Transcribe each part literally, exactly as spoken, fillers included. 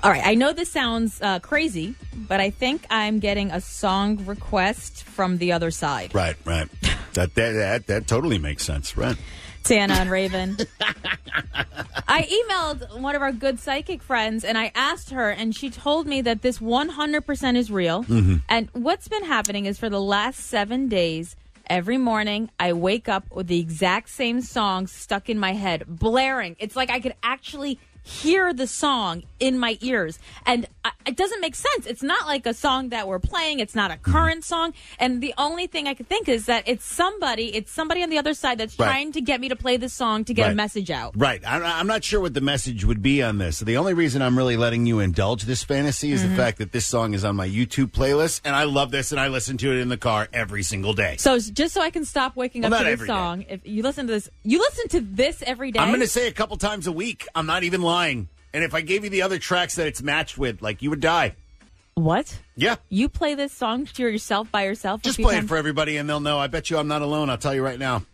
All right, I know this sounds uh, crazy, but I think I'm getting a song request from the other side. Right, right. that, that that that totally makes sense, right? Tana and Raven. I emailed one of our good psychic friends, and I asked her, and she told me that this one hundred percent is real. Mm-hmm. And what's been happening is for the last seven days, every morning, I wake up with the exact same song stuck in my head, blaring. It's like I could actually hear the song in my ears. And I, it doesn't make sense. It's not like a song that we're playing. It's not a current song. And the only thing I could think is that it's somebody, it's somebody on the other side that's right. trying to get me to play this song to get right. a message out. Right. I'm, I'm not sure what the message would be on this. The only reason I'm really letting you indulge this fantasy is mm-hmm. the fact that this song is on my YouTube playlist, and I love this, and I listen to it in the car every single day. So just so I can stop waking well, up to this day. song, if you listen to this, you listen to this every day? I'm going to say a couple times a week. I'm not even lying. And if I gave you the other tracks that it's matched with, like, you would die. What? Yeah. You play this song to yourself by yourself? Just play times? It for everybody, and they'll know. I bet you I'm not alone. I'll tell you right now.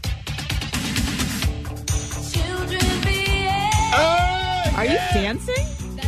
Oh, Are yeah. you dancing?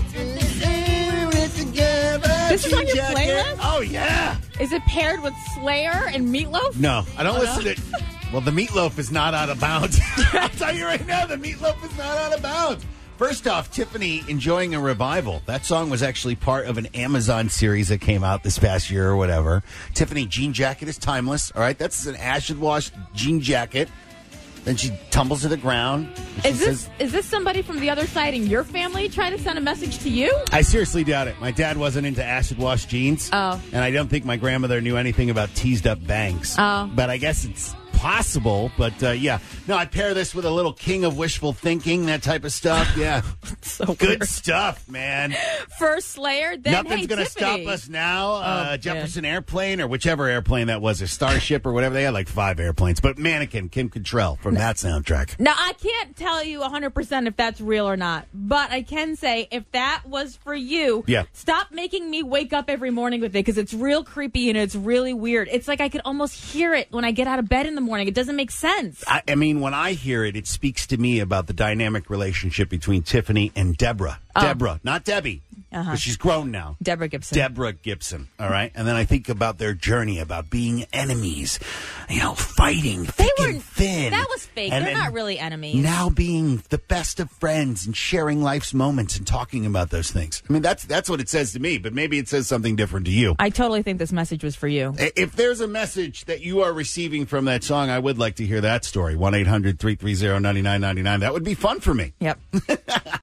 This is on your playlist? Oh, yeah. Is it paired with Slayer and Meatloaf? No, I don't oh, listen no? to... Well, the Meatloaf is not out of bounds. I'll tell you right now, the Meatloaf is not out of bounds. First off, Tiffany enjoying a revival. That song was actually part of an Amazon series that came out this past year or whatever. Tiffany jean jacket is timeless. All right, that's an acid wash jean jacket. Then she tumbles to the ground. Is this says, is this somebody from the other side in your family trying to send a message to you? I seriously doubt it. My dad wasn't into acid wash jeans. Oh. And I don't think my grandmother knew anything about teased up bangs. Oh. But I guess it's possible, but uh, yeah. No, I pair this with a little King of Wishful Thinking, that type of stuff. Yeah. so Good weird. stuff, man. First Slayer, then Nothing's hey, going to Tiffany. stop us now. Uh, Oh, Jefferson Airplane, or whichever airplane that was, a Starship or whatever. They had like five airplanes. But Mannequin, Kim Cattrall from that soundtrack. Now, I can't tell you one hundred percent if that's real or not, but I can say if that was for you, yeah. stop making me wake up every morning with it, because it's real creepy and it's really weird. It's like I could almost hear it when I get out of bed in the morning. It doesn't make sense. I, I mean, when I hear it, it speaks to me about the dynamic relationship between Tiffany and Deborah. Oh. Deborah, not Debbie. Uh-huh. But she's grown now. Deborah Gibson. Deborah Gibson. All right. And then I think about their journey, about being enemies, you know, fighting thick they were, and thin. That was fake. And They're not really enemies. Now being the best of friends and sharing life's moments and talking about those things. I mean, that's that's what it says to me, but maybe it says something different to you. I totally think this message was for you. If there's a message that you are receiving from that song, I would like to hear that story. one eight hundred three three zero nine nine nine nine. That would be fun for me. Yep.